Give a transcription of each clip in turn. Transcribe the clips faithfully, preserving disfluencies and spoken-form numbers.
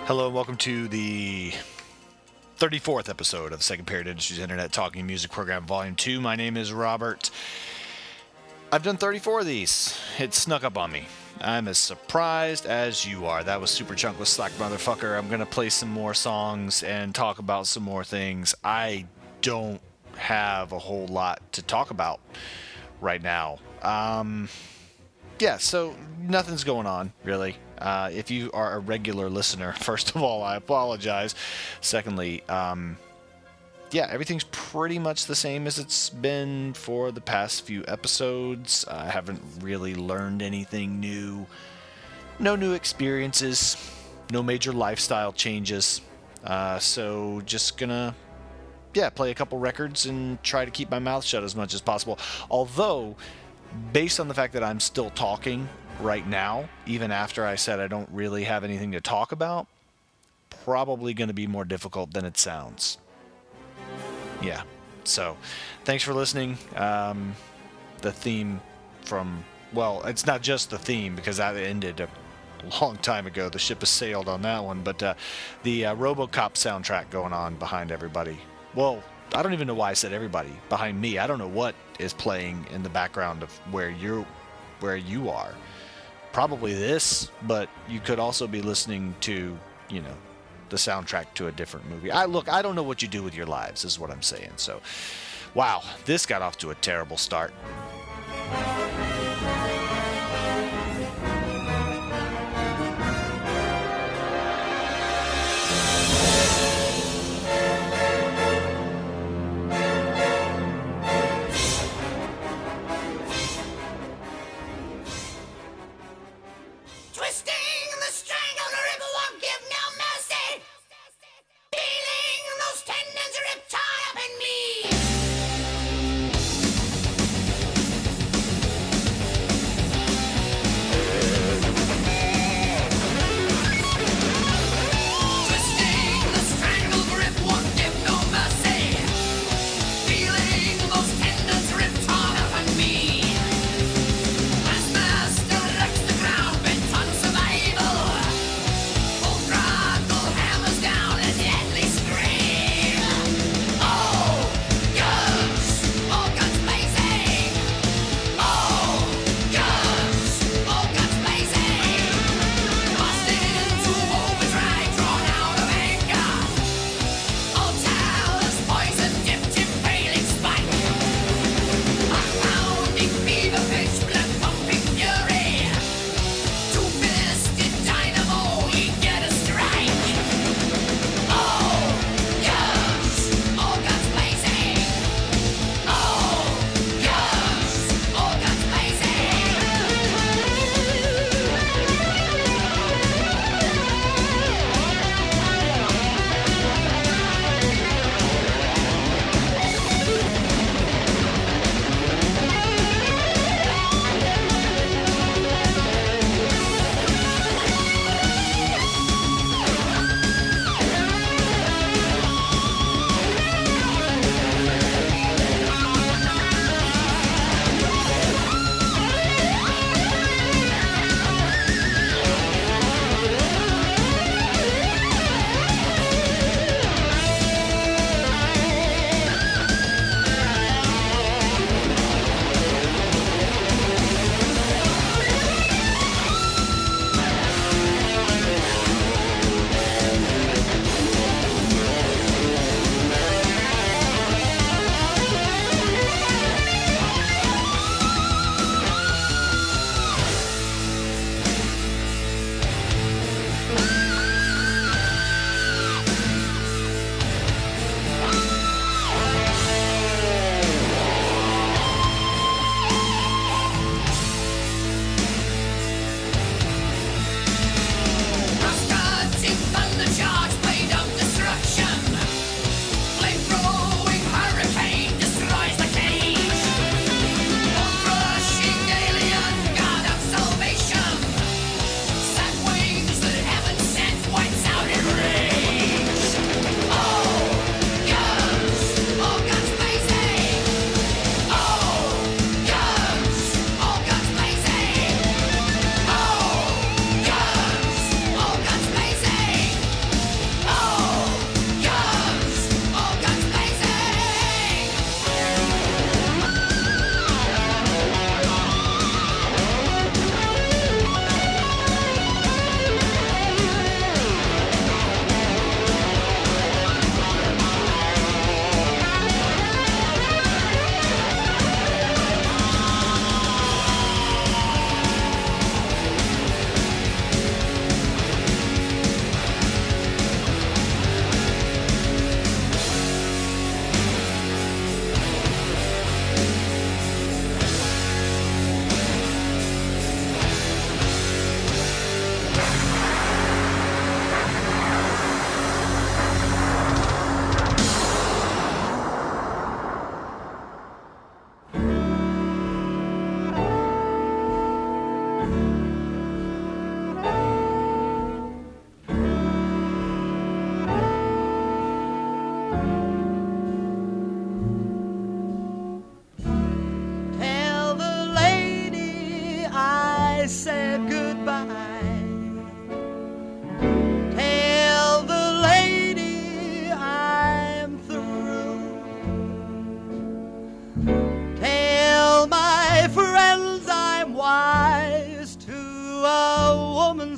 Hello and welcome to the thirty-fourth episode of Second Period Industries Internet Talking Music Program Volume two. My name is Robert. I've done thirty-four of these. It snuck up on me. I'm as surprised as you are. That was Super Chunkless Slack Motherfucker. I'm going to play some more songs and talk about some more things. I don't have a whole lot to talk about right now. Um, yeah, so nothing's going on, really. Uh, if you are a regular listener, first of all, I apologize. Secondly, um, yeah, everything's pretty much the same as it's been for the past few episodes. I haven't really learned anything new. No new experiences. No major lifestyle changes. Uh, so just gonna, yeah, play a couple records and try to keep my mouth shut as much as possible. Although, based on the fact that I'm still talking right now, even after I said I don't really have anything to talk about, probably going to be more difficult than it sounds. Yeah. So, thanks for listening. Um, the theme from, well, it's not just the theme because that ended a long time ago. The ship has sailed on that one. But uh, the uh, RoboCop soundtrack going on behind everybody. Well, I don't even know why I said everybody. Behind me. I don't know what is playing in the background of where you're, where you are. Probably this, but you could also be listening to, you know, the soundtrack to a different movie. I look, I don't know what you do with your lives, is what I'm saying. So, wow, this got off to a terrible start.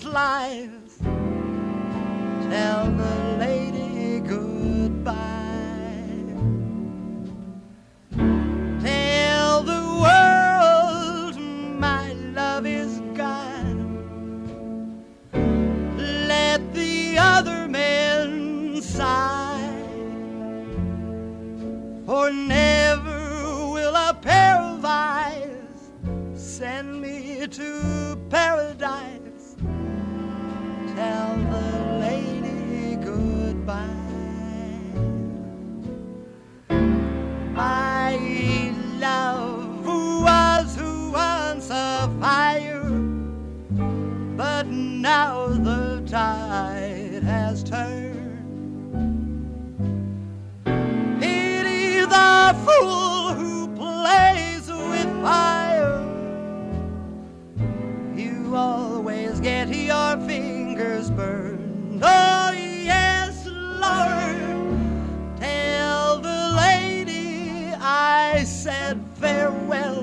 lies. Tell the lady goodbye. Tell the world my love is gone. Let the other men sigh, for never will a pair of eyes send me to paradise. Tell the lady goodbye. My love was once a fire, but now the tide has turned. Pity the fool who plays with fire. You always get your fingers burned. Oh yes, Lord. Tell the lady I said farewell.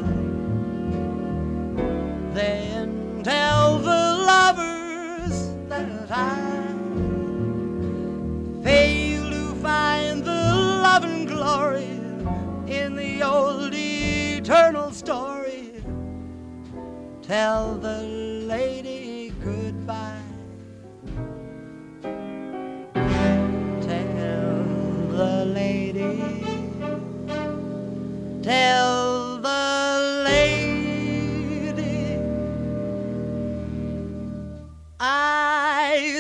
Then tell the lovers that I fail to find the love and glory in the old eternal story. Tell the lady goodbye. Tell the lady. Tell the lady I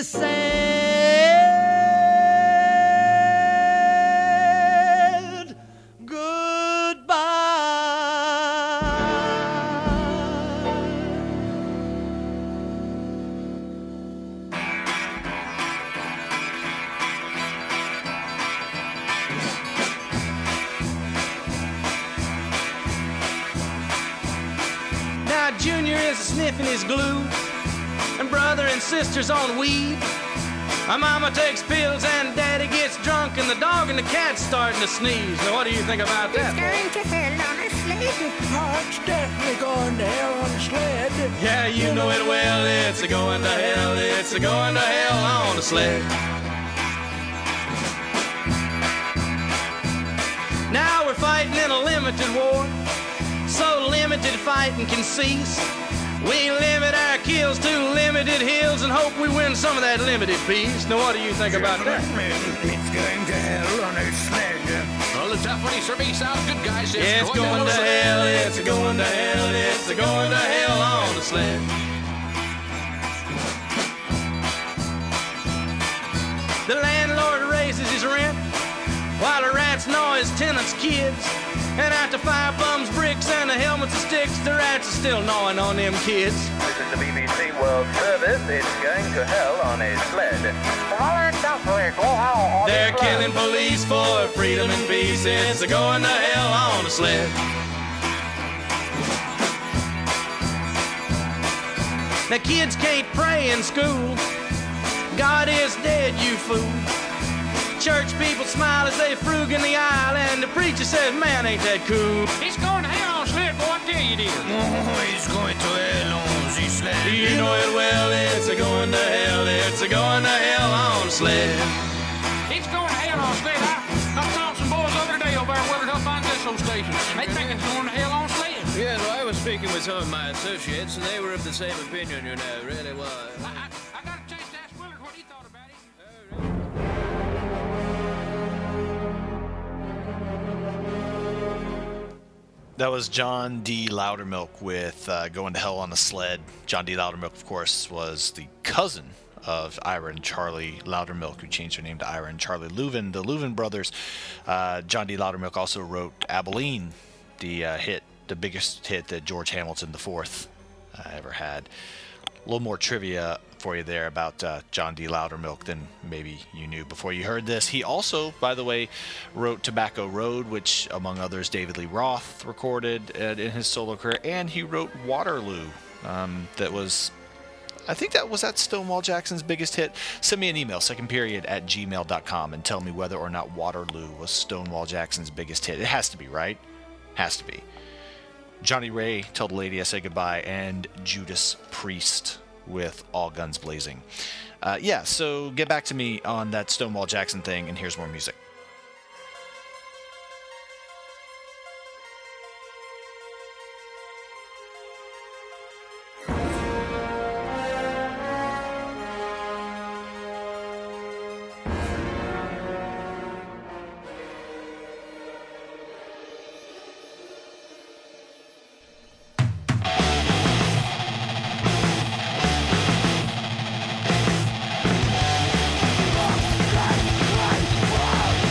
said goodbye. Now Junior is sniffing his glue, and brother and sister's on weed. My mama takes pills and daddy gets drunk, and the dog and the cat's starting to sneeze. Now what do you think about that, boy? Going to hell on a sled. Oh, it's definitely going to hell on a sled. Yeah, you know it well. It's a going to hell. It's a going to hell on a sled. Now we're fighting in a limited war, so limited fighting can cease. We limit our kills to limited hills and hope we win some of that limited peace. Now what do you think about that? It's going to hell on a sled. Well, the tough one, he certainly sounds good, guys. Yeah, it's going to hell, it's a going to hell, it's a going to hell on a sled. The landlord raises his rent while the rats gnaw his tenants' kids. And after fire bums, bricks, and the helmets of sticks, the rats are still gnawing on them kids. This is the B B C World Service. It's going to hell on a sled. They're killing police for freedom and peace. It's a going to hell on a sled. Now kids can't pray in school. God is dead, you fool. Church people smile as they frug in the aisle, and the preacher says, man, ain't that cool. He's going to hell on a sled, boy, I tell you it is. Oh, he's going to hell on the sled. You know it well, it's a going to hell, it's a going to hell on a sled. He's going to hell on a sled. I, I saw some boys the other day over there at Willard Huff Van Dissel Station. They think it's going to hell on a sled. Yes, well, I was speaking with some of my associates, and they were of the same opinion, you know, really was. I, I, I got a chance to ask Willard what he thought about it. That was John D. Loudermilk with uh, Going to Hell on a Sled. John D. Loudermilk, of course, was the cousin of Ira and Charlie Loudermilk, who changed their name to Ira and Charlie Louvin, the Louvin brothers. Uh, John D. Loudermilk also wrote Abilene, the uh, hit, the biggest hit that George Hamilton the Fourth uh, ever had. A little more trivia for you there about uh, John D. Loudermilk than maybe you knew before you heard this. He also, by the way, wrote Tobacco Road, which, among others, David Lee Roth recorded uh, in his solo career, and he wrote Waterloo. Um, that was, I think that was that Stonewall Jackson's biggest hit. Send me an email, secondperiod at gmail dot com, and tell me whether or not Waterloo was Stonewall Jackson's biggest hit. It has to be, right? Has to be. Johnny Ray, Tell the Lady I Say Goodbye, and Judas Priest with All Guns Blazing. Uh, yeah, so get back to me on that Stonewall Jackson thing, and here's more music. Wow.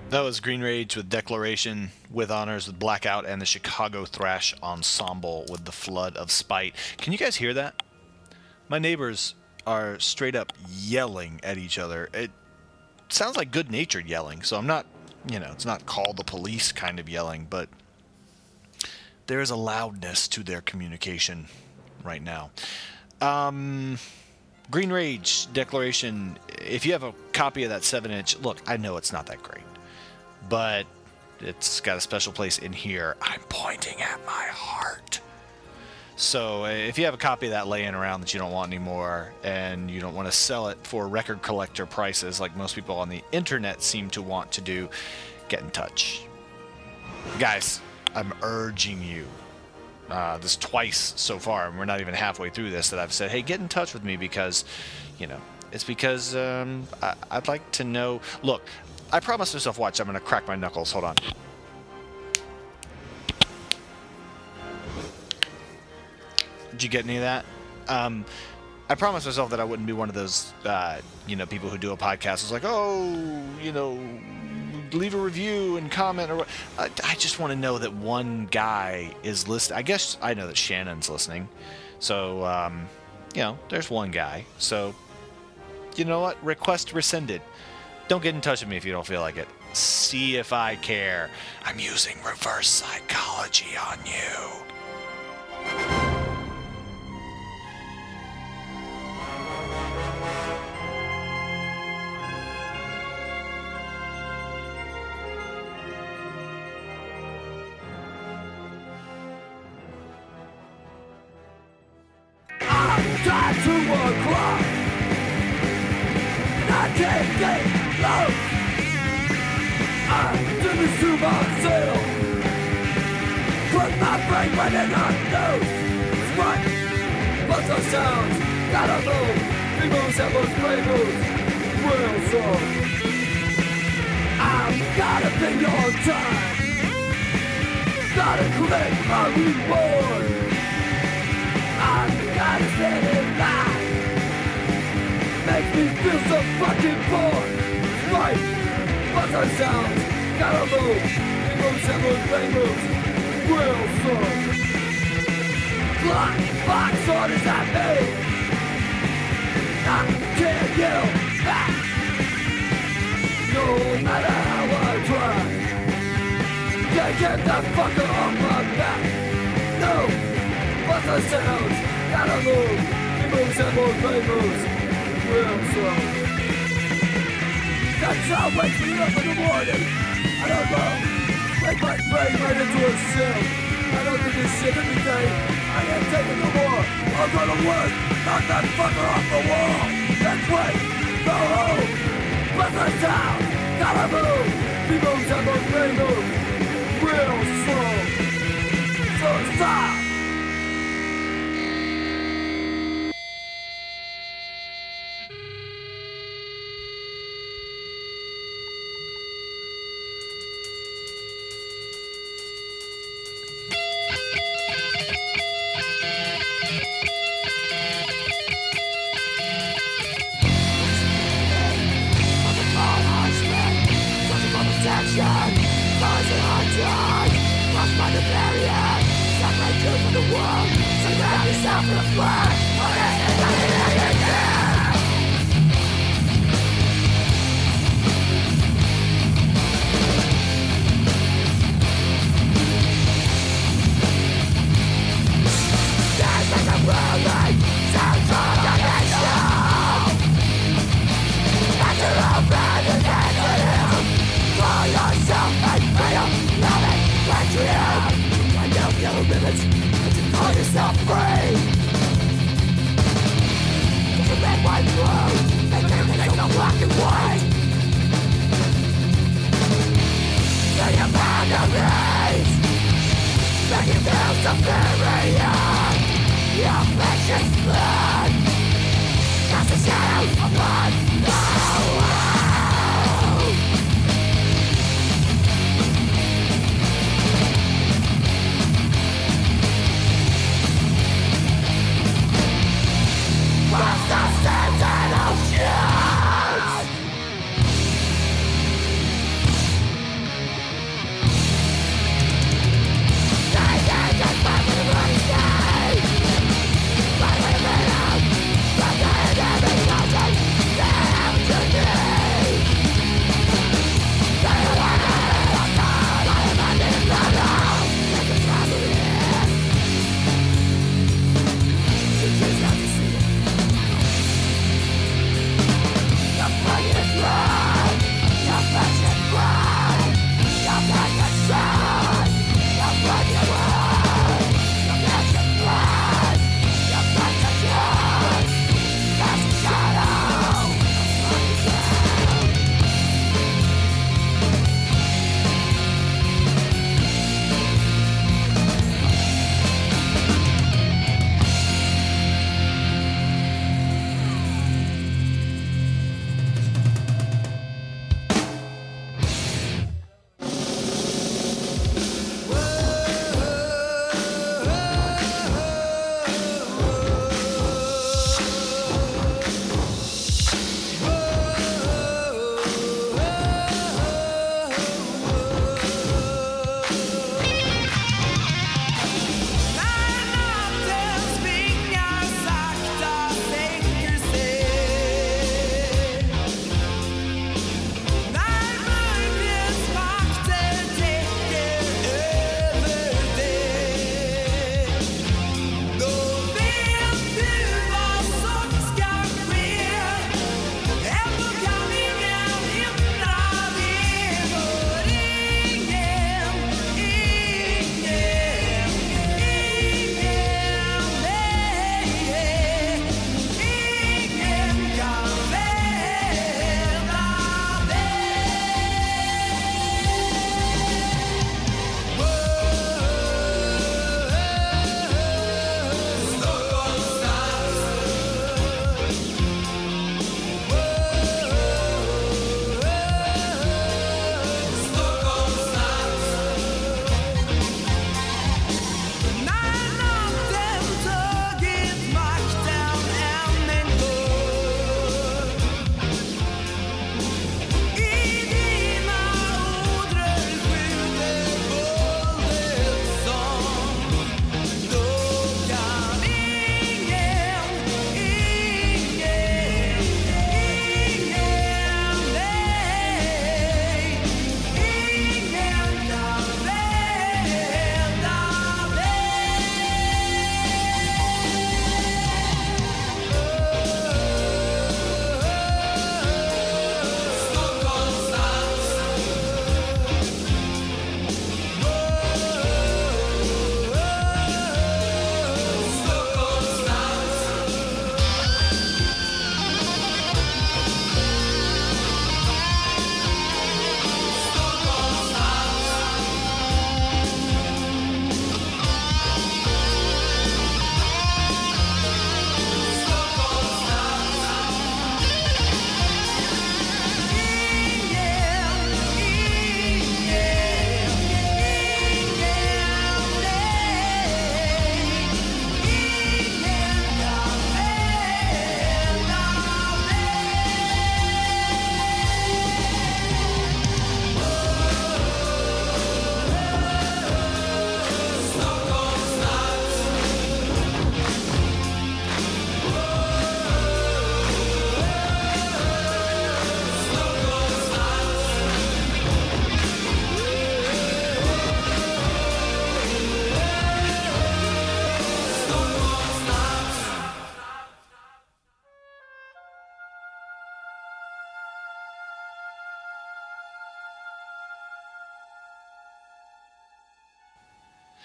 That was Green Rage with Declaration, with honors with Blackout, and the Chicago Thrash Ensemble with The Flood of Spite. Can you guys hear that? My neighbors are straight up yelling at each other. It sounds like good-natured yelling, so I'm not, you know, it's not call the police kind of yelling, but there is a loudness to their communication right now. Um... Green Rage Declaration, if you have a copy of that seven inch, look, I know it's not that great, but it's got a special place in here. I'm pointing at my heart. So if you have a copy of that laying around that you don't want anymore, and you don't want to sell it for record collector prices like most people on the internet seem to want to do, get in touch. Guys, I'm urging you. Uh, this twice so far, and we're not even halfway through this, that I've said, hey, get in touch with me because, you know, it's because um, I- I'd like to know. Look, I promised myself, watch, I'm going to crack my knuckles. Hold on. Did you get any of that? Um, I promised myself that I wouldn't be one of those, uh, you know, people who do a podcast. It's like, oh, you know, leave a review and comment, or what. I, I just want to know that one guy is listening. I guess I know that Shannon's listening, so um, you know, there's one guy. So you know what? Request rescinded. Don't get in touch with me if you don't feel like it. See if I care. I'm using reverse psychology on you. Time to o'clock, and I can't get low. I do this to myself, put my brain right in my nose. It's right, but the sounds gotta move. People that was labels, real song. I'm gotta be on time, gotta collect my reward. I gotta stand in line. Makes me feel so fucking bored. Right, but the sounds gotta move. Rainbows, symbols, rainbows, real song. Clock, box orders I made. I can't yell back. No matter how I try, can't get that fucker off my back. No. But the sounds gotta move. Rainbows, symbols, rainbows, real song. That sound wakes me up in the morning. I don't know, make my brain right into a cell. I don't do this shit every day. I ain't taking no more. I'll go to work, knock that fucker off the wall. Then wait, go home. But the sound gotta move. Rainbows, symbols, rainbows, real song. So stop.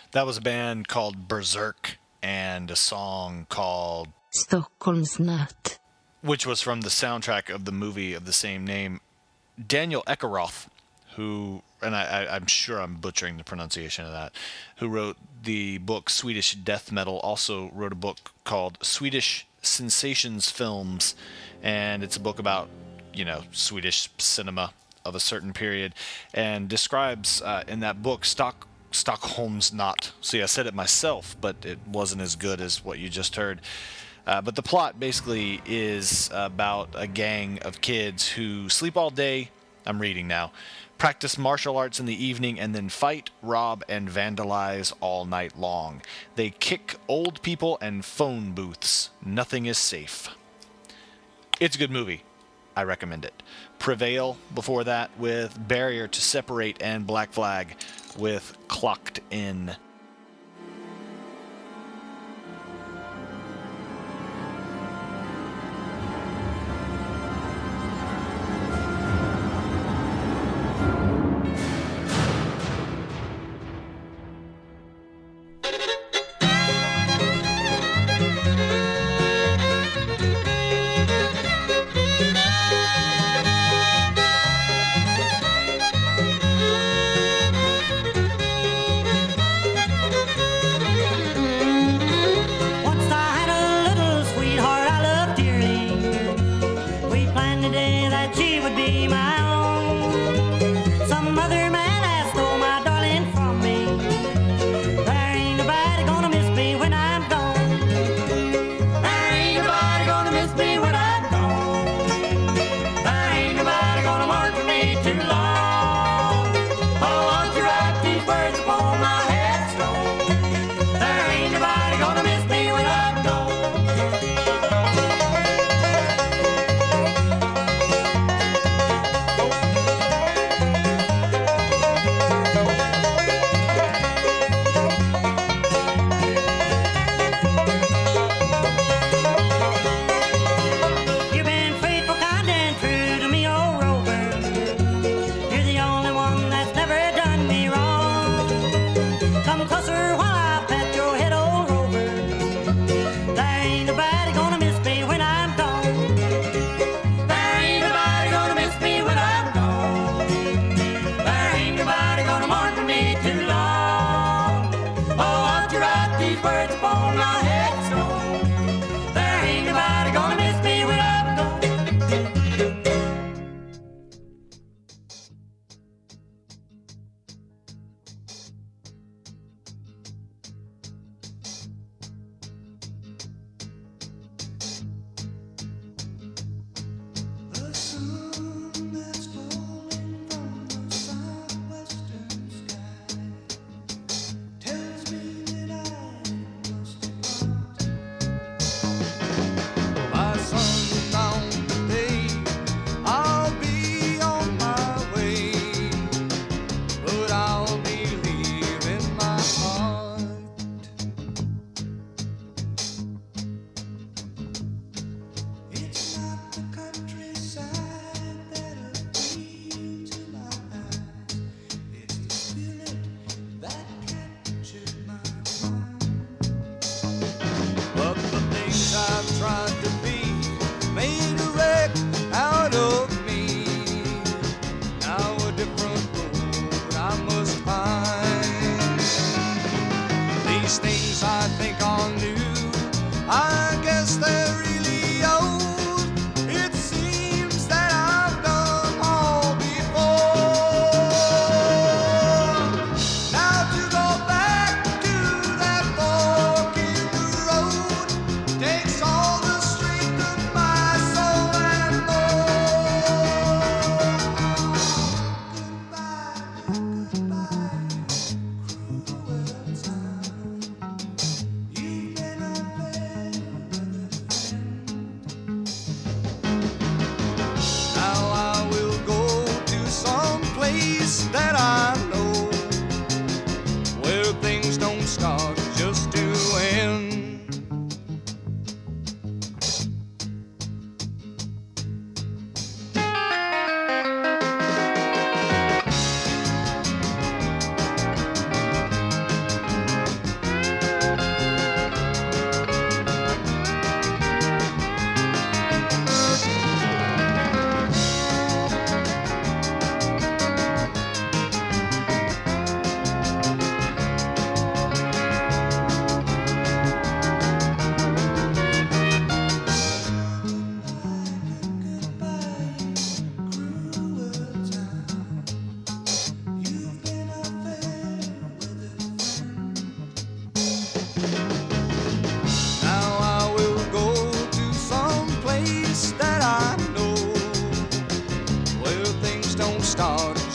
That was a band called Berserk and a song called Stockholmsnatt, which was from the soundtrack of the movie of the same name. Daniel Eckeroth, who, and I, I, I'm sure I'm butchering the pronunciation of that, who wrote the book Swedish Death Metal, also wrote a book called Swedish Sensations Films, and it's a book about, you know, Swedish cinema of a certain period, and describes uh, in that book Stock Stockholmsnatt. See, I said it myself, but it wasn't as good as what you just heard. Uh, but the plot basically is about a gang of kids who sleep all day, I'm reading now, practice martial arts in the evening, and then fight, rob, and vandalize all night long. They kick old people and phone booths. Nothing is safe. It's a good movie. I recommend it. Prevail before that with Barrier to Separate, and Black Flag with Clocked In.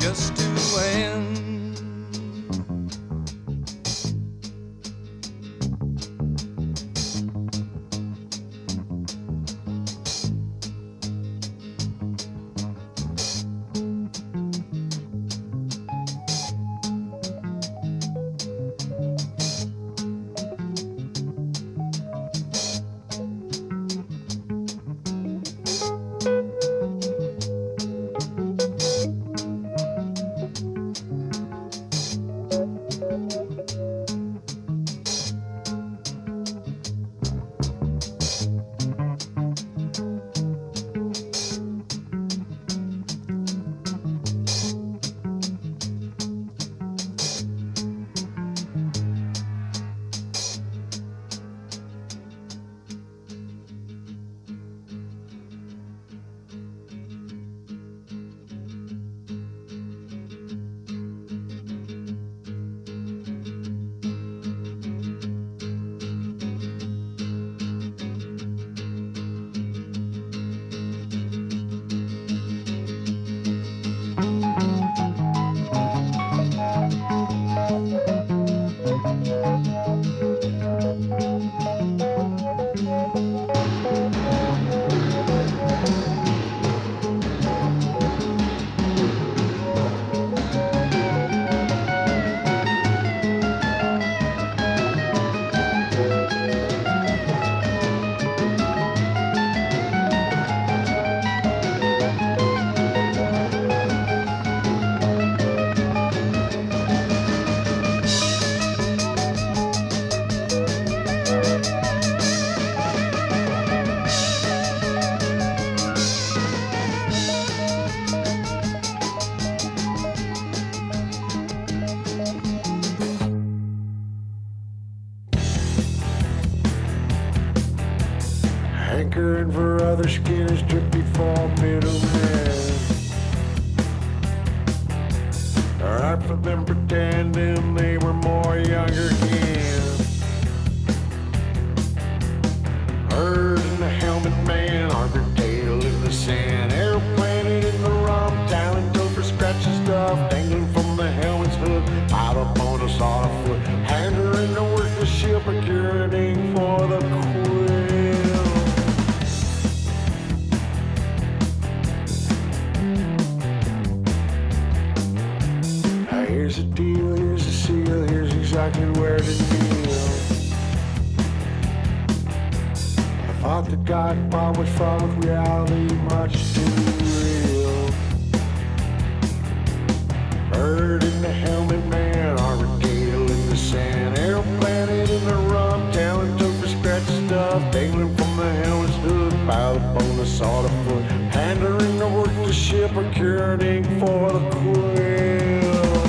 just to win. Hankering for other skinners trip before middlemen. Alright for them pretending they were more younger again. Herd in the helmet man, arbor tail in the sand, airplanet in the rum, talent over scratches stuff, dangling from the helmet's hood, out up on a sawed foot, hander in the work the ship, procuring for the quill. Here's a deal, here's a seal, here's exactly where to kneel. I thought that God Bob was fraught with reality much too real. Bird in the helmet man, arbor tail in the sand, airplanet in the rum, talent over scratch stuff, dangling from the helmet's hood, piled up on the sawed foot, handering the work the ship, procured ink for the quill.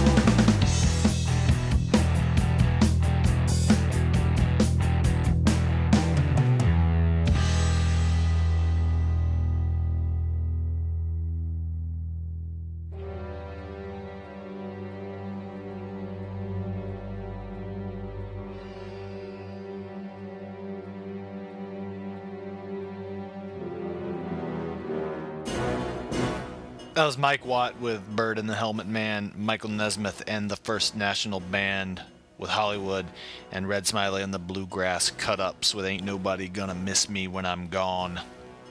That was Mike Watt with Bird and the Helmet Man, Michael Nesmith and the First National Band with Hollywood, and Red Smiley and the Bluegrass Cut-Ups with Ain't Nobody Gonna Miss Me When I'm Gone.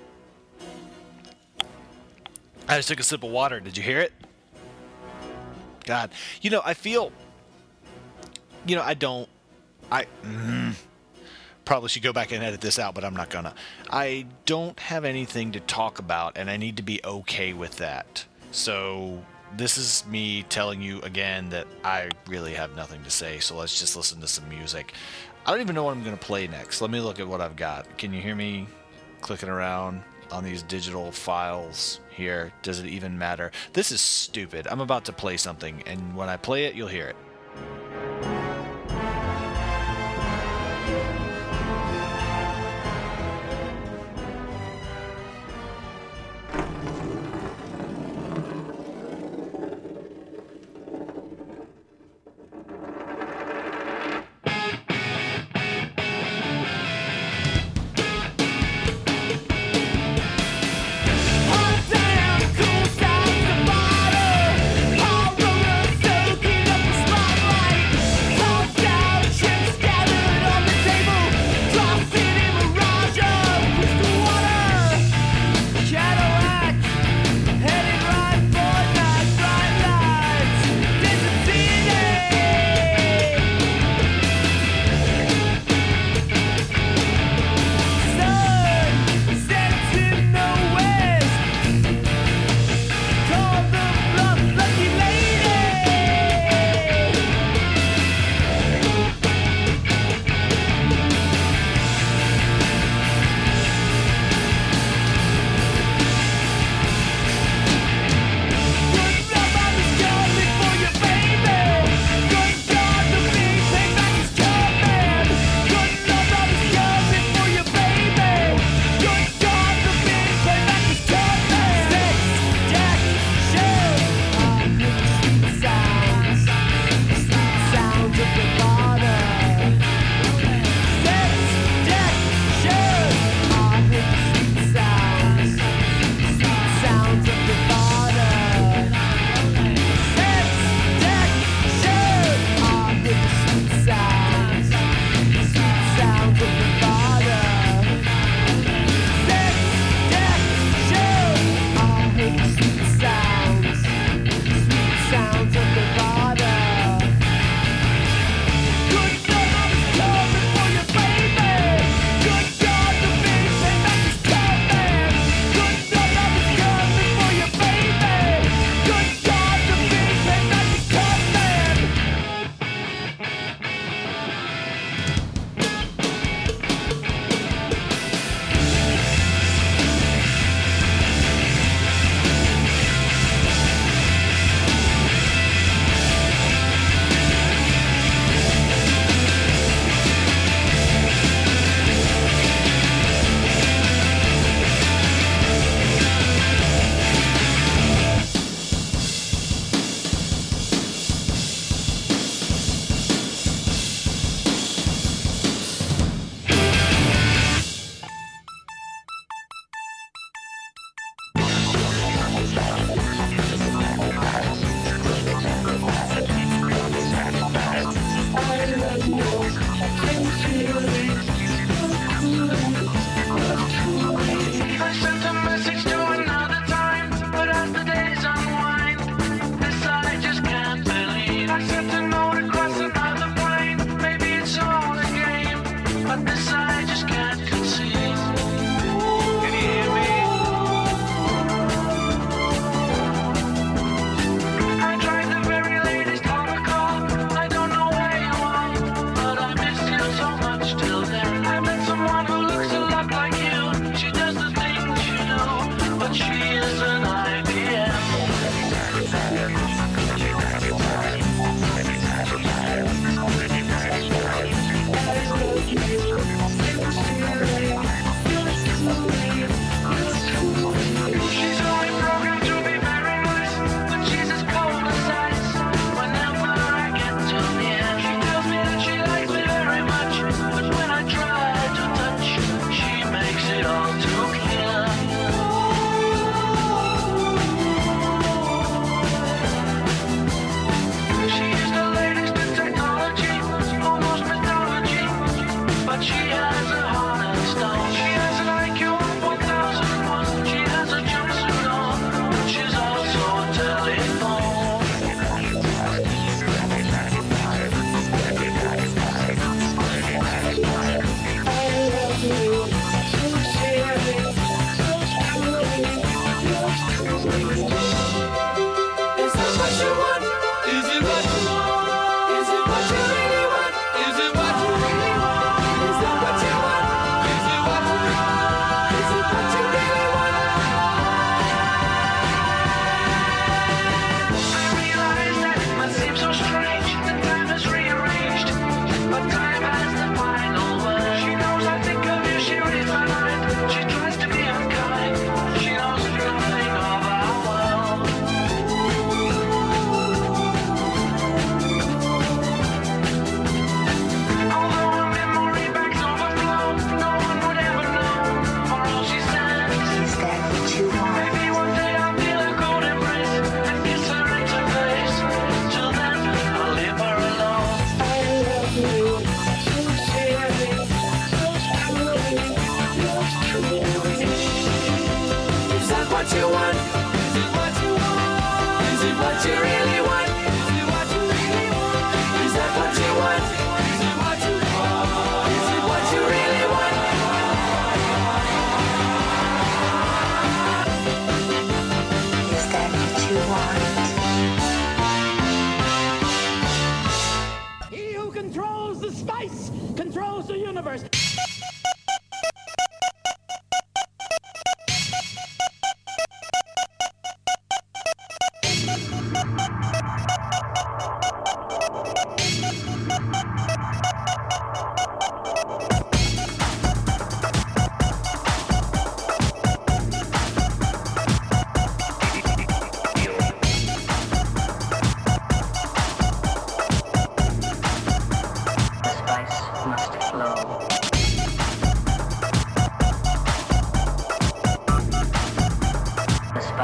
I just took a sip of water. Did you hear it? God. You know, I feel... You know, I don't... I... Mm, probably should go back and edit this out, but I'm not gonna. I don't have anything to talk about, and I need to be okay with that. So this is me telling you again that I really have nothing to say, so let's just listen to some music. I don't even know what I'm gonna play next. Let me look at what I've got. Can you hear me clicking around on these digital files here? Does it even matter? This is stupid. I'm about to play something, and when I play it, you'll hear it. Hold down, cool, stop the bottle.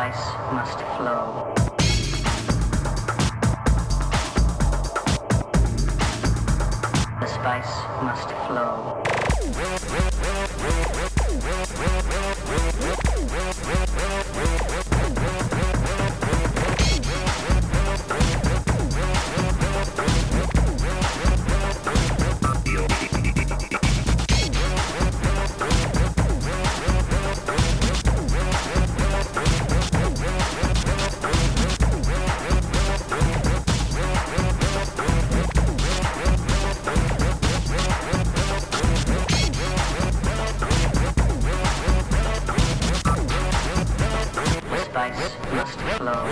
spice must flow. The spice must flow. Must flow.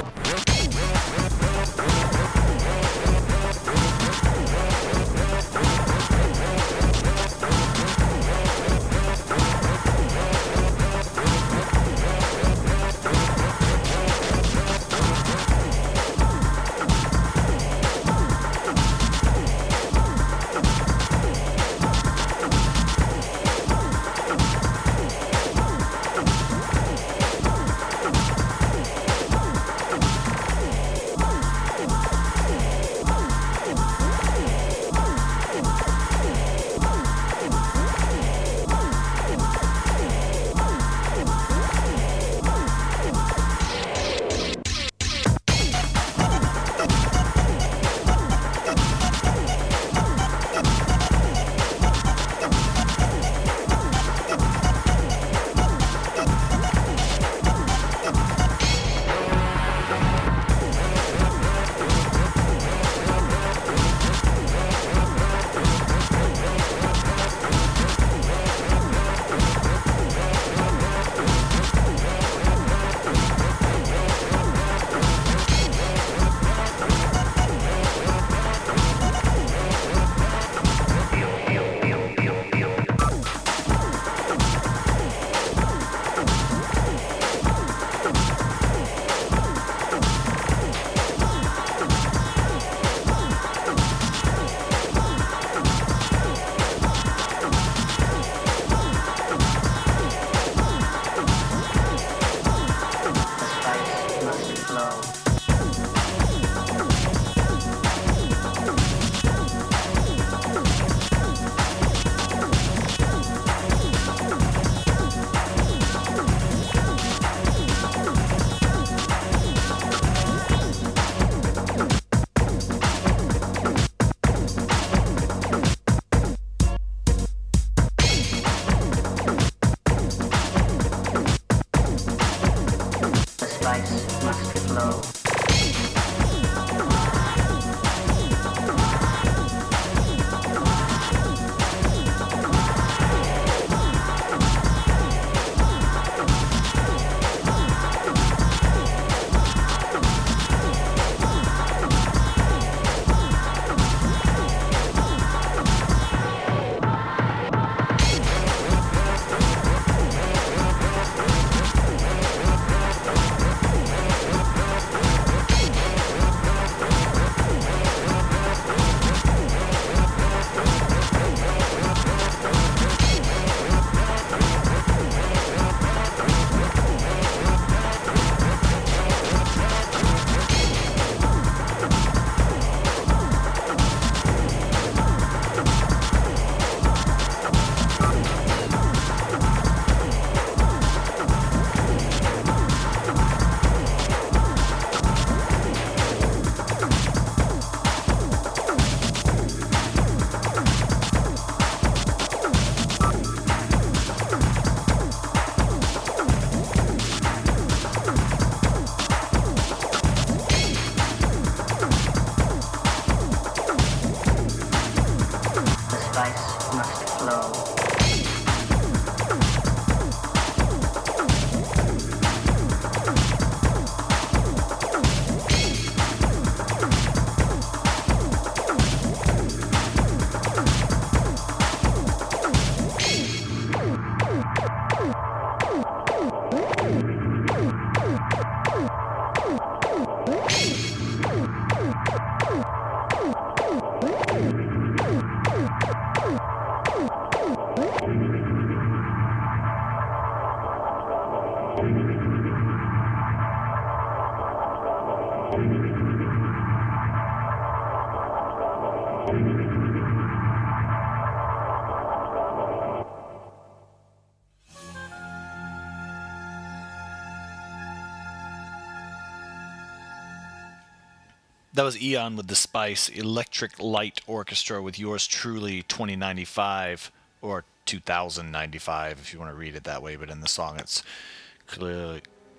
That was Eon with the Spice Electric Light Orchestra with yours truly, twenty ninety-five, or two thousand ninety-five if you want to read it that way, but in the song it's clearly,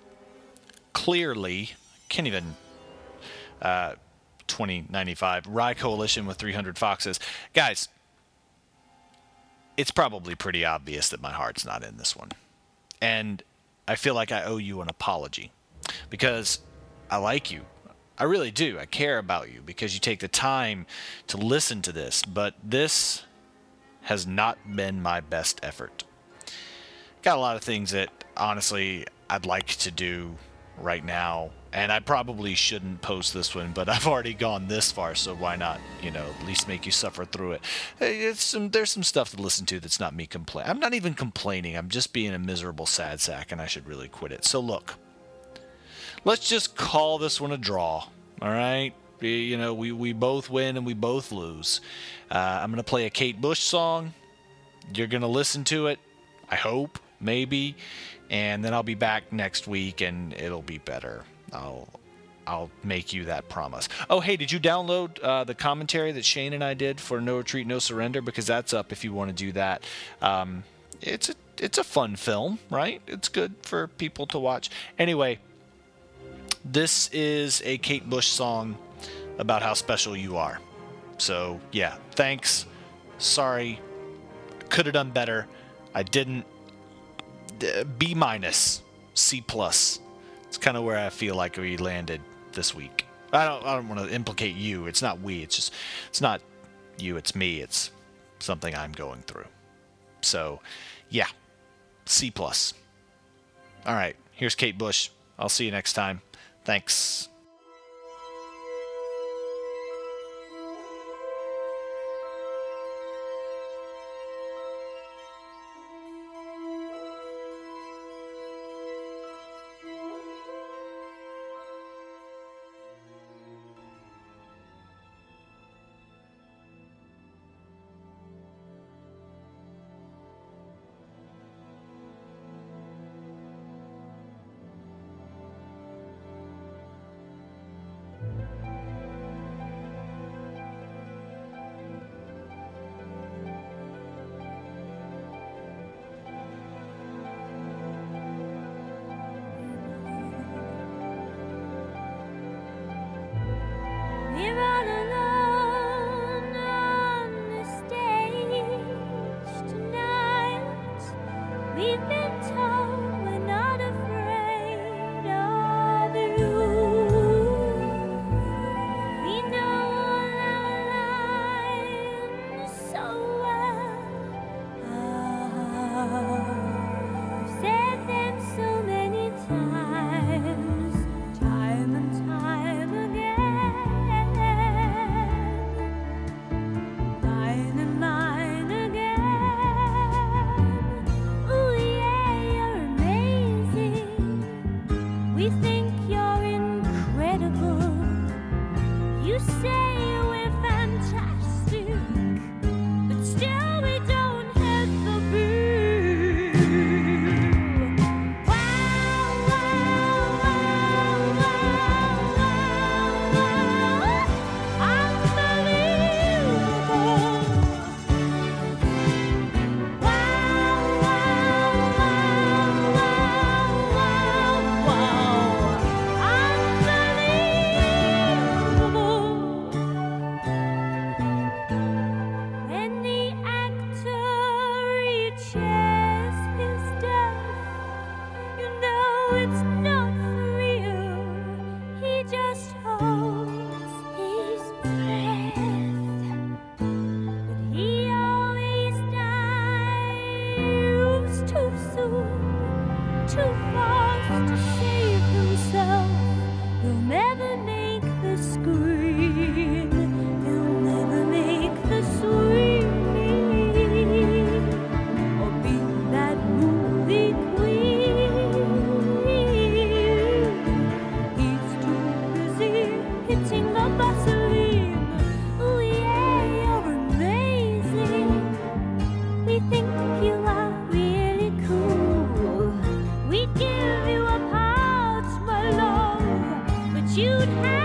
clearly can't even, uh, twenty ninety-five. Rye Coalition with three hundred Foxes. Guys, it's probably pretty obvious that my heart's not in this one. And I feel like I owe you an apology because I like you. I really do. I care about you because you take the time to listen to this, but this has not been my best effort. Got a lot of things that, honestly, I'd like to do right now, and I probably shouldn't post this one, but I've already gone this far, so why not, you know, at least make you suffer through it. It's some, there's some stuff to listen to that's not me complaining. I'm not even complaining. I'm just being a miserable sad sack, and I should really quit it. So look. Let's just call this one a draw, all right? You know, we, we both win and we both lose. Uh, I'm going to play a Kate Bush song. You're going to listen to it, I hope, maybe, and then I'll be back next week and it'll be better. I'll I'll make you that promise. Oh, hey, did you download uh, the commentary that Shane and I did for No Retreat, No Surrender? Because that's up if you want to do that. Um, it's a, it's a fun film, right? It's good for people to watch. Anyway, this is a Kate Bush song about how special you are. So, yeah, thanks. Sorry. Could have done better. I didn't. B minus. C plus. It's kind of where I feel like we landed this week. I don't I don't want to implicate you. It's not we. It's just, it's not you. It's me. It's something I'm going through. So, yeah. C plus. All right. Here's Kate Bush. I'll see you next time. Thanks. We're all alone on the stage tonight. We've been told we're not afraid of you. We know all our lines so well. I've said them so many times, time and time again. Mine and mine again. Ooh yeah, you're amazing. We think you're incredible. You say we're fantastic, but still we don't have the beat. Wow, wow, wow, wow, wow, wow. Unbelievable. Unbelievable. you'd have